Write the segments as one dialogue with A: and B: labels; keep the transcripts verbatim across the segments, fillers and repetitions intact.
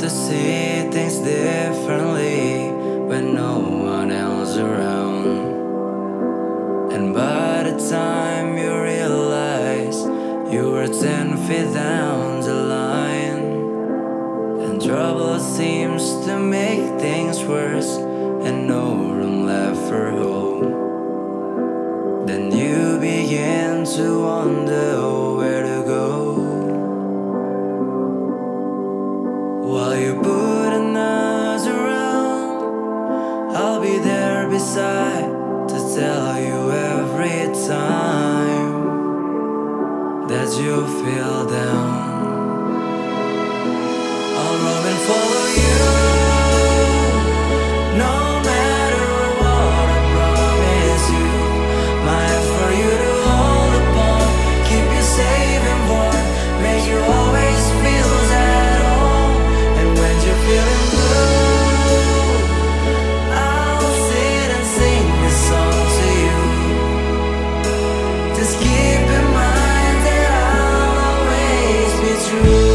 A: to see things differently when no one else around. And by the time you realize you were ten feet down the line, and trouble seems to make things worse, and no room left for hope, then you begin to wonder where to go. While you putting us around, I'll be there beside to tell you every time that you feel down. I'll roam and follow you, no matter what. I promise you, my hand for you to hold upon, keep you safe and warm, make you always feel at home. And when you're feeling blue, I'll sit and sing this song to you. Just keep in mind that I'll always be true.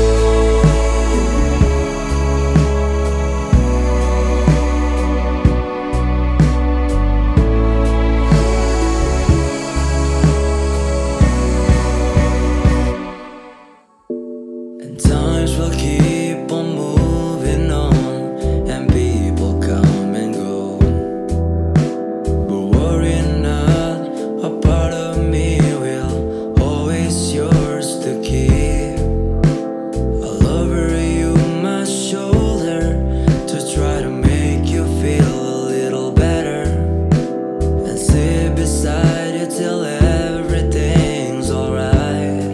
A: And times will keep on moving on, and people come and go, but worry not, a part of me will always yours to keep. I'll offer you my shoulder to try to make you feel a little better, and sit beside you till everything's alright.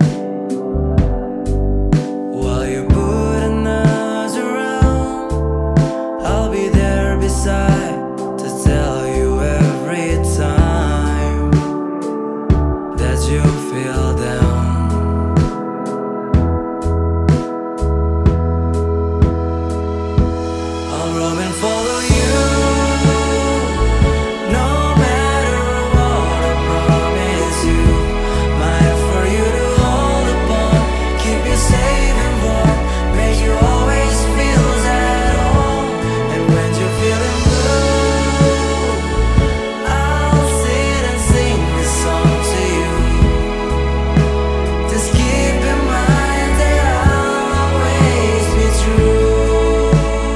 A: While you're putting us around, I'll be there beside to tell you every time that you feel down. I'll roam and follow you, no matter what. I promise you, my hand for you to hold upon, keep you safe and warm, make you always feel at home. And when you're feeling blue, I'll sit and sing this song to you. Just keep in mind that I'll always be true.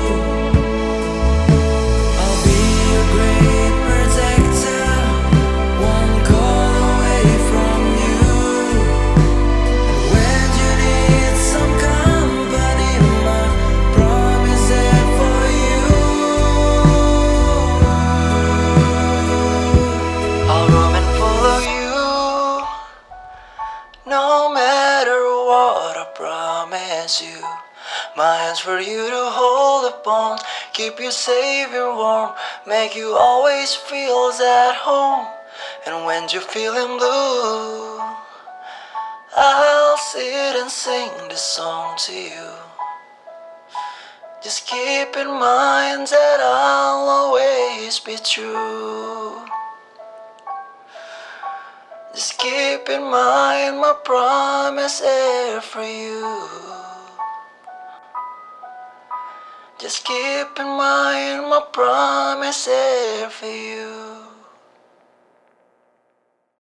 A: I'll be your great protector, one call away from you. And when you need some company, my promise is for you. I'll roam and follow you, no matter what. I promise you, my hands for you to hold upon, keep you safe and warm, make you always feel at home. And when you're feeling blue, I'll sit and sing this song to you. Just keep in mind that I'll always be true. Just keep in mind my promise is for you. Just keep in mind my promise is for you.